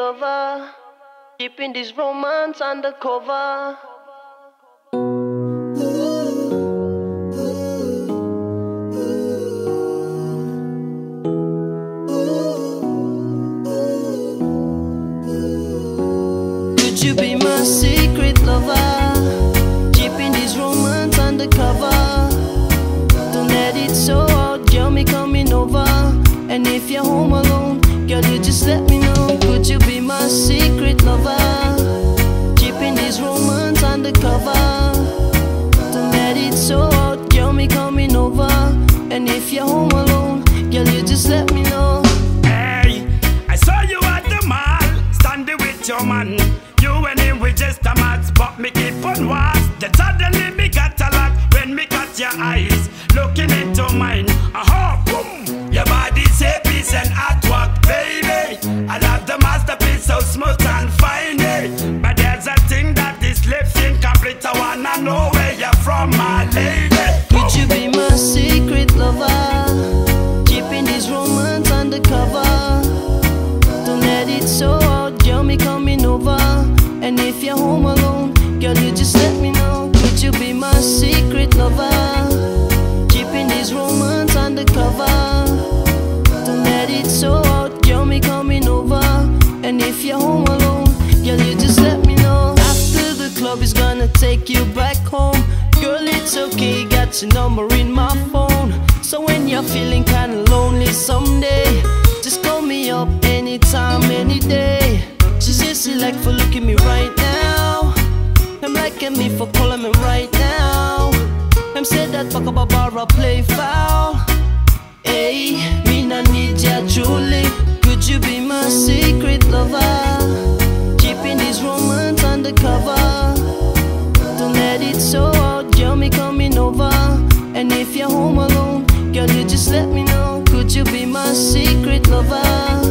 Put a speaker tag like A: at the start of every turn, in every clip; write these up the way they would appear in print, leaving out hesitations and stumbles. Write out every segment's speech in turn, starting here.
A: lover, keeping this romance undercover. Could you be my secret lover, keeping this romance undercover? Don't let it show out, girl, me coming over. And if you're home alone, girl, you just let me know. Could you be my secret lover, keeping this romance undercover? Don't let it show out, girl, me coming over. And if you're home alone, girl, you just let me know.
B: Hey, I saw you at the mall, standing with your man. You and him with just a match, but me keep on watch. Then suddenly me got a lot when me got your eyes looking into mine. Aha, boom! Your body's say peace and artwork, baby. I love the masterpiece, so smooth and fine, eh? But there's a thing that is left incomplete. I wanna know where you're from, my lady.
A: Could you be my secret lover, keeping this romance undercover? Don't let it show out, girl, me coming over. And if you're home alone, girl, you just let me know. Could you be my secret lover, keeping this romance undercover? Don't let it show out, girl, me coming over. And if you're home alone, girl, you just let me know. After the club is gonna take you back home. Girl, it's okay, got your number in my phone. So when you're feeling kinda lonely someday, just call me up anytime, any day. She says she like for looking me right now. I'm liking me for calling me right now. I'm said that fuck up a bar or play foul. Hey, me not need ya truly. Could you be my secret lover, keeping this romance undercover? Don't let it show out, girl, me coming over. And if you're home alone, girl, you just let me know. Could you be my secret lover,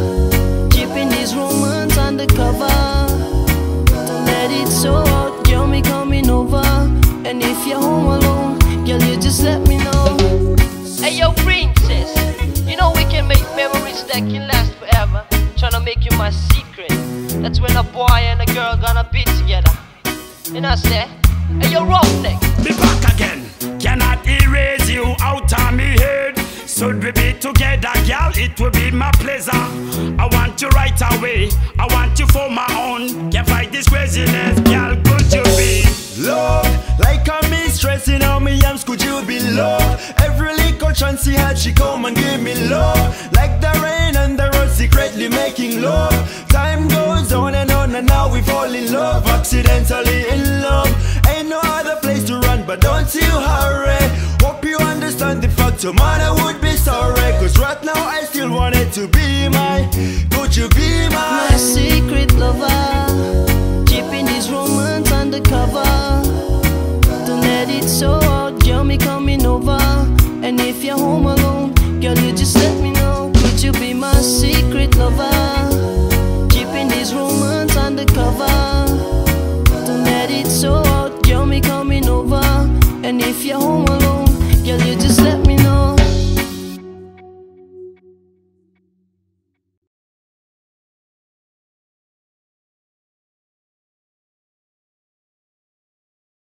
A: keeping this romance undercover? Don't let it show out, girl, me coming over. And if you're home alone, girl, you just let me know. Hey yo, princess, you know we can make memories that can last forever. Tryna make you my secret. That's when a boy and a girl gonna be together. And I say, hey yo, Roughneck,
B: Be back again, cannot erase you out of me head. Should we be together, girl, it will be my pleasure. I want you right away, I want you for my own. Can't fight this craziness, girl, could you be
C: love? Like a mistress in all me arms, could you be love? Every little chance she had, she come and give me love. Like the rain and the road, secretly making love. Time goes on and now we fall in love. Accidentally in love, ain't no other place to run, but don't you hurry. Hope you understand the fact your mother would be sorry. Cause right now I still want it to be mine. Could you be
A: my
C: mine?
A: secret lover, keeping this romance undercover? Don't let it show out, girl, me coming over. And if you're home alone, girl, you just let me know. Could you be my secret lover, keeping this romance undercover? Don't let it show out, girl, me coming over. And if you're home alone, girl, you just